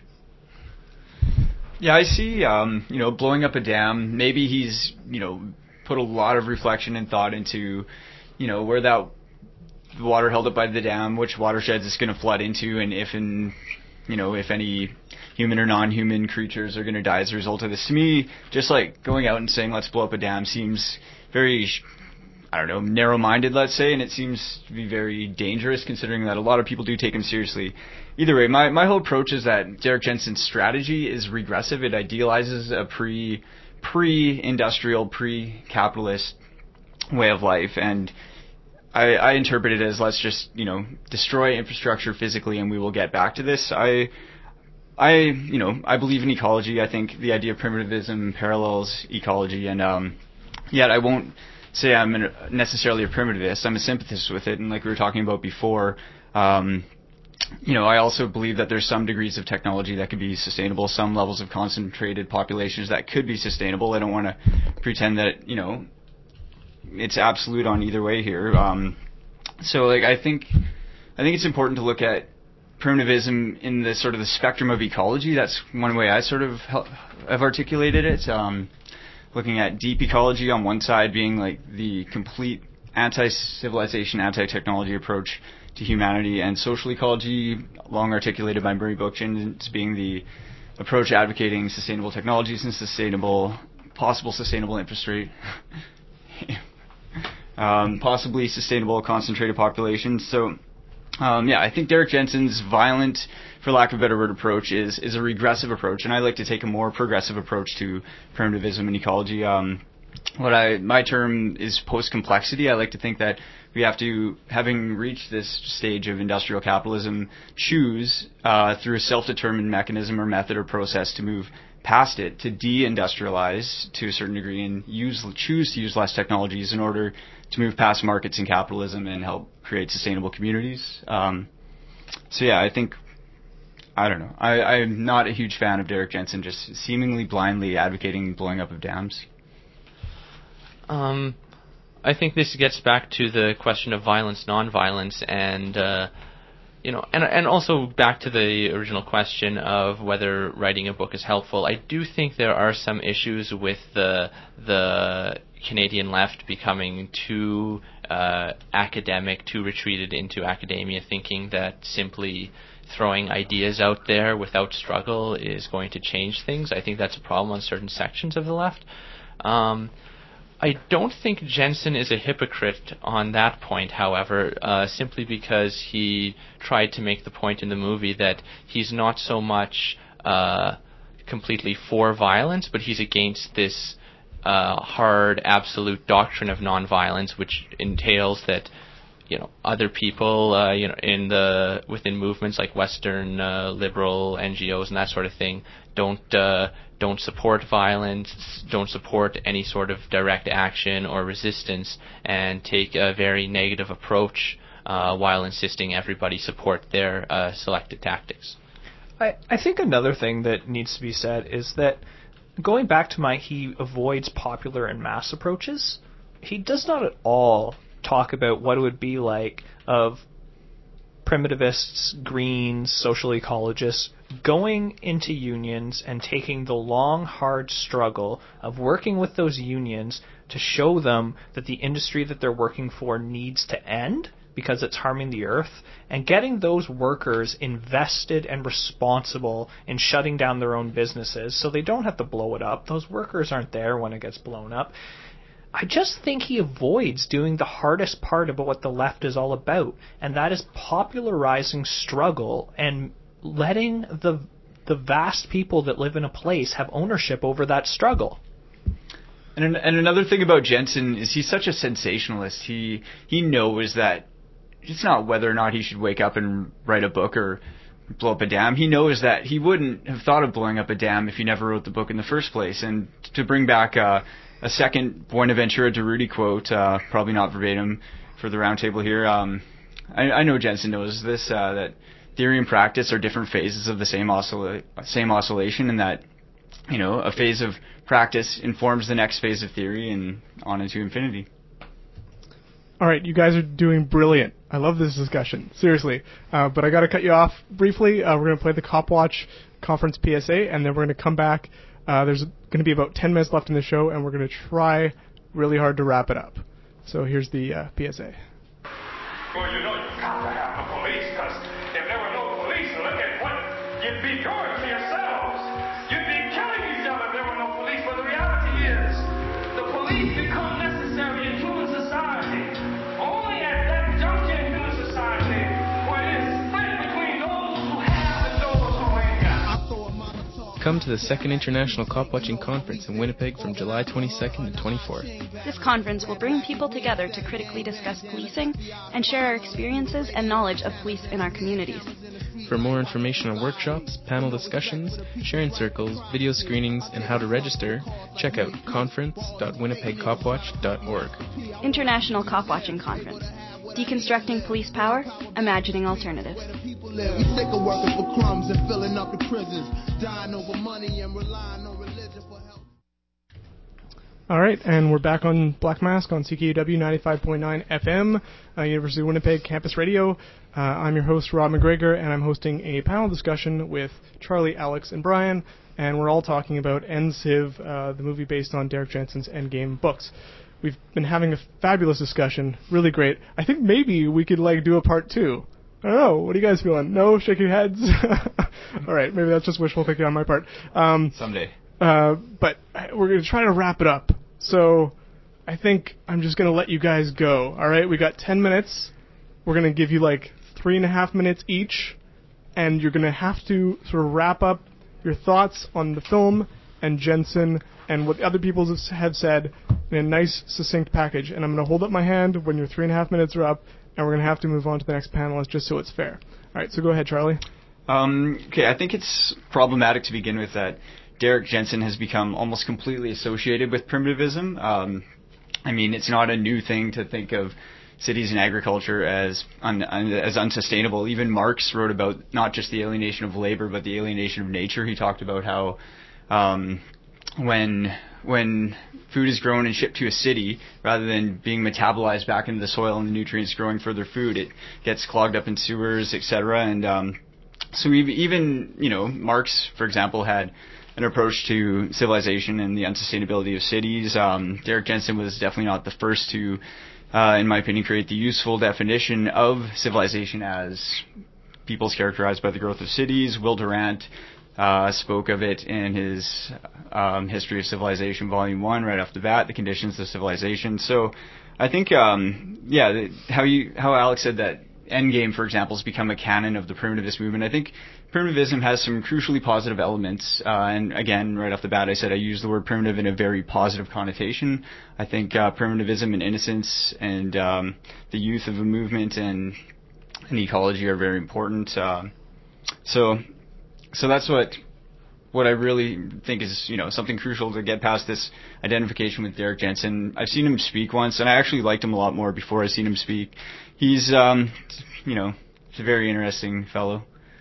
Yeah, I see, um, you know, blowing up a dam. Maybe he's, you know, put a lot of reflection and thought into, you know, where that water held up by the dam, which watersheds it's going to flood into, and if, and, you know, if any human or non-human creatures are going to die as a result of this. To me, just like going out and saying, let's blow up a dam seems very, I don't know, narrow-minded, let's say, and it seems to be very dangerous considering that a lot of people do take him seriously. Either way, my, my whole approach is that Derek Jensen's strategy is regressive. It idealizes a pre, pre-industrial, pre-capitalist way of life, and I, I interpret it as let's just, you know, destroy infrastructure physically and we will get back to this. I, I, you know, I believe in ecology. I think the idea of primitivism parallels ecology, and um, yet I won't say I'm necessarily a primitivist. I'm a sympathist with it, and like we were talking about before, um, you know, I also believe that there's some degrees of technology that could be sustainable, some levels of concentrated populations that could be sustainable. I don't want to pretend that, you know, it's absolute on either way here. Um, so, like, I think, I think it's important to look at primitivism in the sort of the spectrum of ecology. That's one way I sort of have articulated it. Um, looking at deep ecology on one side being like the complete anti-civilization, anti-technology approach to humanity, and social ecology, long articulated by Murray Bookchin, as being the approach advocating sustainable technologies and sustainable, possible sustainable infrastructure. um, possibly sustainable concentrated populations. So, um, yeah, I think Derrick Jensen's violent, for lack of a better word, approach is is a regressive approach, and I like to take a more progressive approach to primitivism and ecology. Um, what I my term is post-complexity. I like to think that we have to, having reached this stage of industrial capitalism, choose uh, through a self-determined mechanism or method or process to move past it, to de-industrialize to a certain degree and use choose to use less technologies in order to move past markets and capitalism and help create sustainable communities. Um, so yeah, I think, I don't know, I, I'm not a huge fan of Derrick Jensen just seemingly blindly advocating blowing up of dams. Um, I think this gets back to the question of violence, non-violence, and uh, you know, and and also back to the original question of whether writing a book is helpful. I do think there are some issues with the the Canadian left becoming too uh, academic, too retreated into academia, thinking that simply throwing ideas out there without struggle is going to change things. I think that's a problem on certain sections of the left. Um, I don't think Jensen is a hypocrite on that point, however, uh, simply because he tried to make the point in the movie that he's not so much uh, completely for violence, but he's against this uh, hard, absolute doctrine of nonviolence, which entails that, you know, other people, uh, you know, in the within movements like Western uh, liberal N G Os and that sort of thing, don't uh, don't support violence, don't support any sort of direct action or resistance, and take a very negative approach uh, while insisting everybody support their uh, selected tactics. I, I think another thing that needs to be said is that going back to my he avoids popular and mass approaches, he does not at all talk about what it would be like of primitivists, Greens, social ecologists going into unions and taking the long, hard struggle of working with those unions to show them that the industry that they're working for needs to end because it's harming the earth, and getting those workers invested and responsible in shutting down their own businesses so they don't have to blow it up. Those workers aren't there when it gets blown up. I just think he avoids doing the hardest part about what the left is all about, and that is popularizing struggle and letting the the vast people that live in a place have ownership over that struggle. And and another thing about Jensen is he's such a sensationalist. He he knows that it's not whether or not he should wake up and write a book or blow up a dam. He knows that he wouldn't have thought of blowing up a dam if he never wrote the book in the first place. And to bring back uh, a second Buenaventura Durruti quote, uh, probably not verbatim for the roundtable here. Um, I, I know Jensen knows this, uh, that theory and practice are different phases of the same oscilla- same oscillation, and that, you know, a phase of practice informs the next phase of theory and on into infinity. All right, you guys are doing brilliant. I love this discussion, seriously. Uh, but I got to cut you off briefly. Uh, we're going to play the CopWatch Conference P S A, and then we're going to come back. Uh, there's going to be about ten minutes left in the show, and we're going to try really hard to wrap it up. So here's the uh, P S A. Well, you know you've got to have the police, because if there were no police, look at what you'd be doing to yourselves. You'd be killing each other if there were no police. But the reality is, the police become necessary in human society. Only at that junction in human society where it is split between those who have and those who ain't got. Come to the Second International Cop-Watching Conference in Winnipeg from July twenty-second to twenty-fourth. This conference will bring people together to critically discuss policing and share our experiences and knowledge of police in our communities. For more information on workshops, panel discussions, sharing circles, video screenings, and how to register, check out conference dot winnipeg copwatch dot org. International Cop-Watching Conference. Deconstructing police power, imagining alternatives. We sick of working for crumbs and filling up the prisons, dying over money and relying on religion for help. All right, and we're back on Black Mask on C K U W ninety-five point nine F M, uh, University of Winnipeg Campus Radio. Uh, I'm your host, Rob McGregor, and I'm hosting a panel discussion with Charlie, Alex, and Brian, and we're all talking about N Civ, uh, the movie based on Derrick Jensen's Endgame books. We've been having a fabulous discussion, really great. I think maybe we could like do a part two. I don't know. What are you guys feeling? No, shaking heads. All right, maybe that's just wishful thinking on my part. Um, Someday. Uh, but we're going to try to wrap it up. So I think I'm just going to let you guys go. All right, we got ten minutes. We're going to give you like three and a half minutes each, and you're going to have to sort of wrap up your thoughts on the film and Jensen and what other people have said in a nice, succinct package. And I'm going to hold up my hand when your three and a half minutes are up, and we're going to have to move on to the next panelist just so it's fair. All right, so go ahead, Charlie. Um, okay, I think it's problematic to begin with that Derrick Jensen has become almost completely associated with primitivism. Um, I mean, it's not a new thing to think of cities and agriculture as un, un, as unsustainable. Even Marx wrote about not just the alienation of labor, but the alienation of nature. He talked about how um, when when food is grown and shipped to a city, rather than being metabolized back into the soil and the nutrients growing further food, it gets clogged up in sewers, et cetera. And um, so we've even, you know, Marx, for example, had an approach to civilization and the unsustainability of cities. Um, Derrick Jensen was definitely not the first to, uh, in my opinion, create the useful definition of civilization as peoples characterized by the growth of cities. Will Durant uh, spoke of it in his um, History of Civilization, Volume One, right off the bat, the conditions of civilization. So I think, um, yeah, how you how Alex said that Endgame, for example, has become a canon of the primitivist movement. I think primitivism has some crucially positive elements. Uh, and again, right off the bat, I said I use the word primitive in a very positive connotation. I think uh, primitivism and innocence and um, the youth of a movement and, and ecology are very important. Uh, so, so that's what what I really think is, you know, something crucial to get past this identification with Derrick Jensen. I've seen him speak once, and I actually liked him a lot more before I seen him speak. He's, um, you know, he's a very interesting fellow.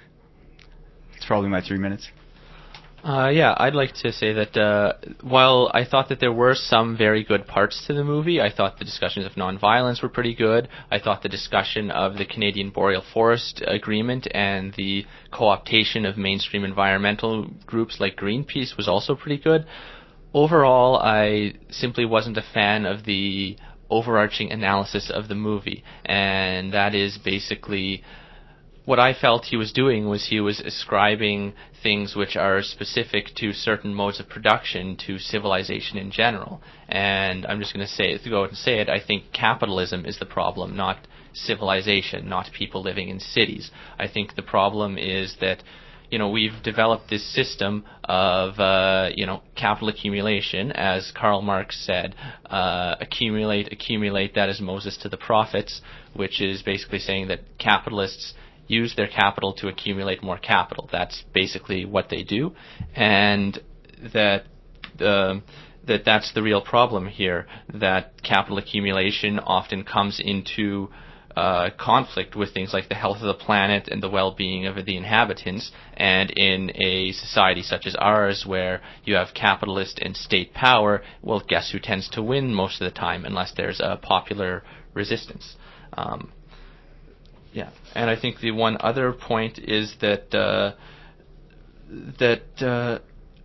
It's probably my three minutes. Uh, yeah, I'd like to say that uh, while I thought that there were some very good parts to the movie, I thought the discussions of nonviolence were pretty good. I thought the discussion of the Canadian Boreal Forest Agreement and the co-optation of mainstream environmental groups like Greenpeace was also pretty good. Overall, I simply wasn't a fan of the overarching analysis of the movie, and that is basically what I felt he was doing was he was ascribing things which are specific to certain modes of production to civilization in general. And I'm just going to say, to go out and say it, I think capitalism is the problem, not civilization, not people living in cities. I think the problem is that, you know, we've developed this system of, uh, you know, capital accumulation, as Karl Marx said, uh, accumulate, accumulate, that is Moses to the prophets, which is basically saying that capitalists use their capital to accumulate more capital. That's basically what they do, and that uh, that that's the real problem here, that capital accumulation often comes into uh, conflict with things like the health of the planet and the well-being of the inhabitants. And in a society such as ours, where you have capitalist and state power, well, guess who tends to win most of the time, unless there's a popular resistance. Um, Yeah, and I think the one other point is that uh, that uh,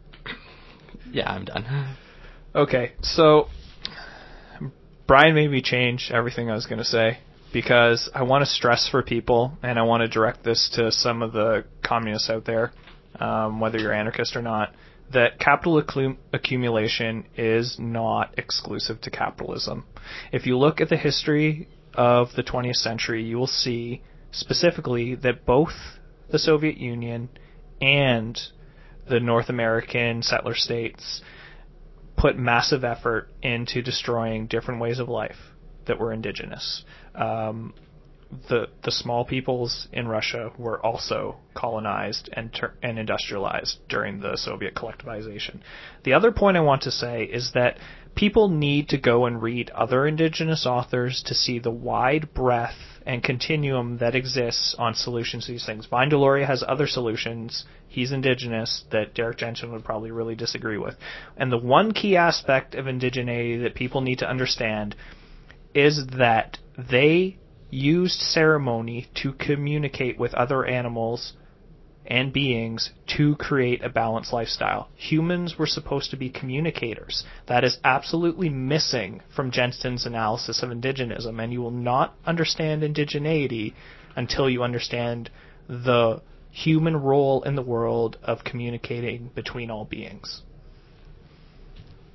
yeah, I'm done. Okay, so Brian made me change everything I was going to say because I want to stress for people, and I want to direct this to some of the communists out there, um, whether you're anarchist or not, that capital accu- accumulation is not exclusive to capitalism. If you look at the history of the twentieth century, you will see specifically that both the Soviet Union and the North American settler states put massive effort into destroying different ways of life that were indigenous. Um, the the small peoples in Russia were also colonized and ter- and industrialized during the Soviet collectivization. The other point I want to say is that people need to go and read other indigenous authors to see the wide breadth and continuum that exists on solutions to these things. Vine Deloria has other solutions. He's indigenous that Derrick Jensen would probably really disagree with. And the one key aspect of indigeneity that people need to understand is that they used ceremony to communicate with other animals and beings to create a balanced lifestyle. Humans were supposed to be communicators. That is absolutely missing from Jensen's analysis of indigenism, and you will not understand indigeneity until you understand the human role in the world of communicating between all beings.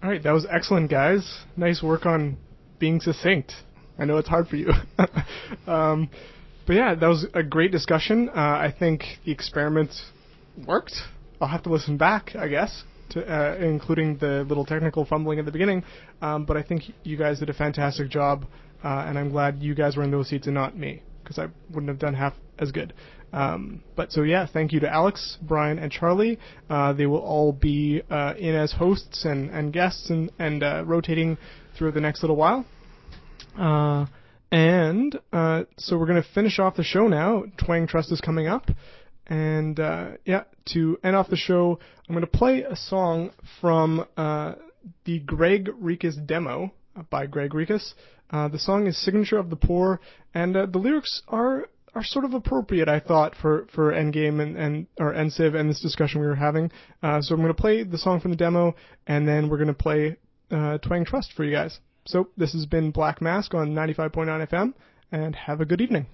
All right, that was excellent, guys. Nice work on being succinct. I know it's hard for you. um, but yeah, that was a great discussion. Uh, I think the experiment worked. I'll have to listen back, I guess, to, uh, including the little technical fumbling at the beginning. Um, but I think you guys did a fantastic job, uh, and I'm glad you guys were in those seats and not me, because I wouldn't have done half as good. Um, but so yeah, thank you to Alex, Brian, and Charlie. Uh, they will all be uh, in as hosts and, and guests and, and uh, rotating through the next little while. Uh, and uh, so we're going to finish off the show now. Twang Trust is coming up. And uh, yeah, to end off the show, I'm going to play a song from uh, the Greg Rikas demo by Greg Rikas. Uh, the song is Signature of the Poor, and uh, the lyrics are are sort of appropriate, I thought, for, for Endgame and, and or N C I V and this discussion we were having. Uh, so I'm going to play the song from the demo, and then we're going to play uh, Twang Trust for you guys. So this has been Black Mask on ninety-five point nine F M, and have a good evening.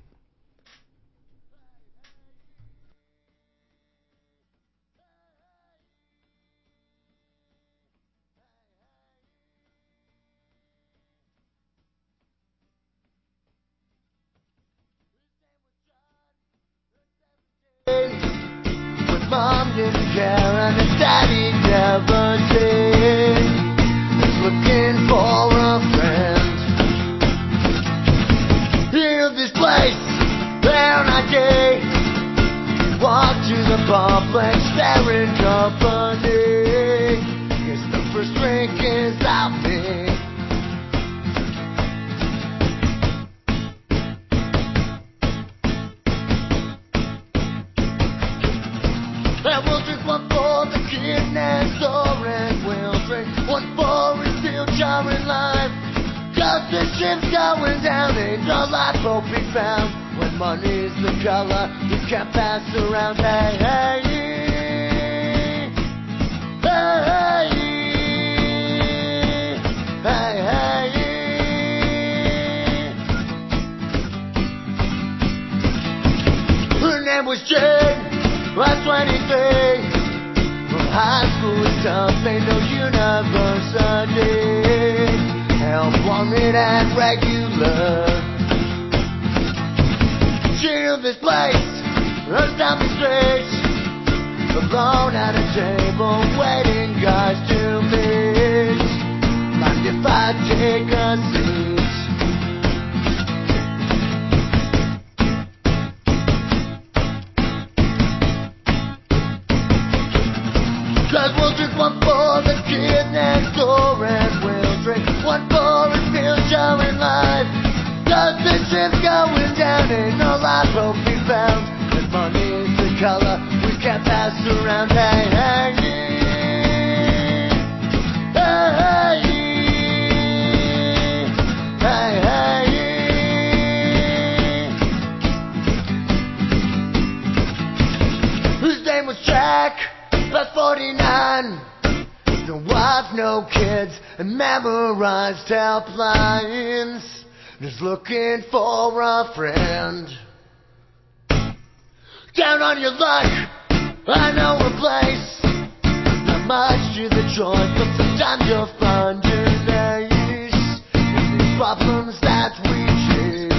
With mom didn't care and his daddy never did. He's looking for a friend. Hear this place, they're not gay. Walk to the public, staring company. Guess the first drink is out me. And we'll drink one for the kid next door, and we'll drink one for his future in life. Cause the ship's going down, ain't no life hope be found. When money's the color, we can't pass around. Hey, hey, hey, hey, hey, hey. Her name was Jane. Was twenty-three. From high school stuff, ain't no university. Help wanted and regular. She knew this place, runs down the street. Alone at a table, waiting guys to meet. Mind if I take a seat? Cause we'll drink one for the kid next door, and we'll drink one for his future in life. Cause the ship's going down, ain't no life hope be found. And money's the color, we can't pass around. Hey, hey, hey, hey, hey. Whose name was Jack? About forty-nine, no wife, no kids, and memorized helplines. Just looking for a friend. Down on your luck, I know a place. Not much to the choice, but sometimes you'll find your nice in these problems that we chase.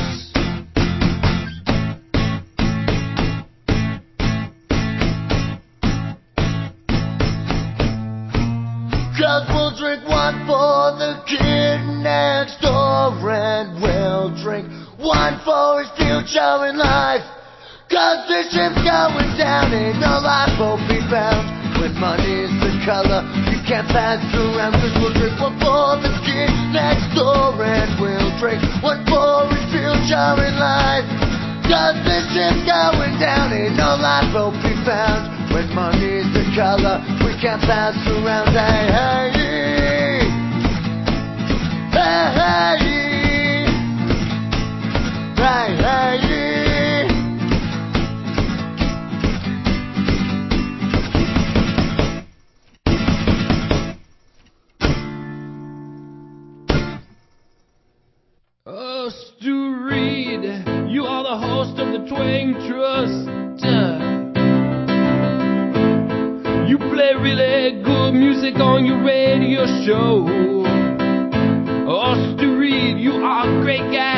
Cause we'll drink one for the kid next door, and we'll drink one for his future in life. Cause the ship's going down, ain't no life hope be found. When money's the color, you can't pass around. Cause we'll drink one for the kid next door, and we'll drink one for his future in life. Cause the ship's going down, ain't no life hope be found. When money's the color, we can't pass around. Hey, hey, hey, hey, hey, hey. Oh, Stu Reed, you are the host of the Twang Trust. Uh, You play really good music on your radio show. Austin Reed, you are a great guy.